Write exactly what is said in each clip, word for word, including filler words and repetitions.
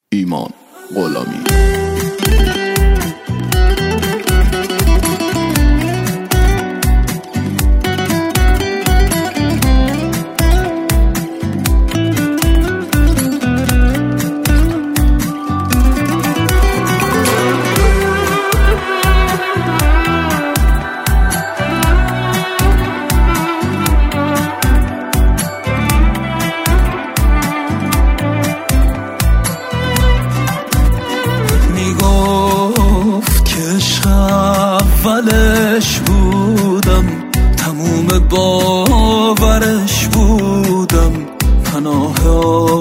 ایمان غلامی. اولش بودم، تموم باورش بودم، پناه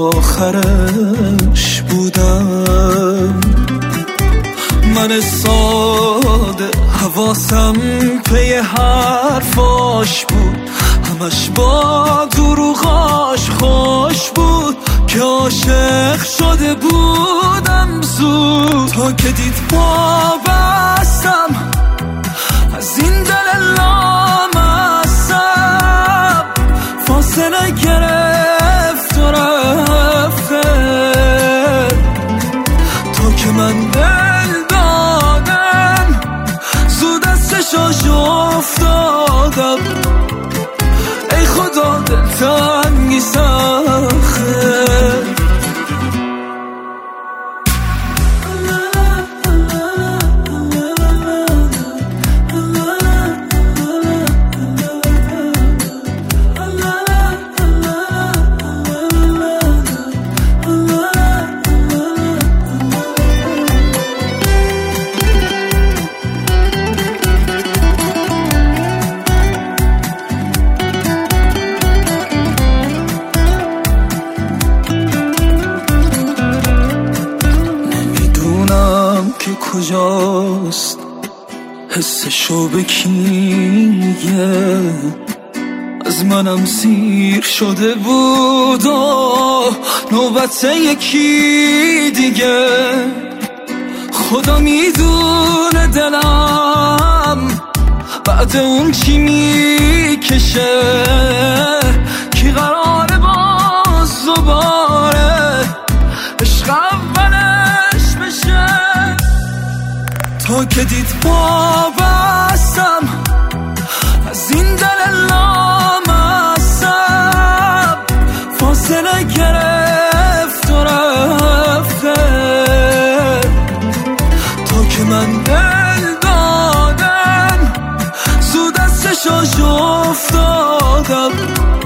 آخرش بودم. من ساده حواسم پی حرفاش بود، همش با دروغاش خوش بود که عاشق شده بودم زود. تا که دید پا بستم از این دل لامصب، فاصله گرفت و رفته تا که من دل دادم زود از چشاش افتادم. ای خدا دل تنگی سخته، کجاست حسشو به کی میگه؟ از منم سیر شده بود و نوبت یکی دیگه. خدا میدونه دلم بعد اون چی میکشه، کی قراره باز دوباره عشق اولش بشه. تا که دید پا بستم از این دل لامصب، فاصله گرفت و رفته تا که من دل دادم زود از چشاش افتادم.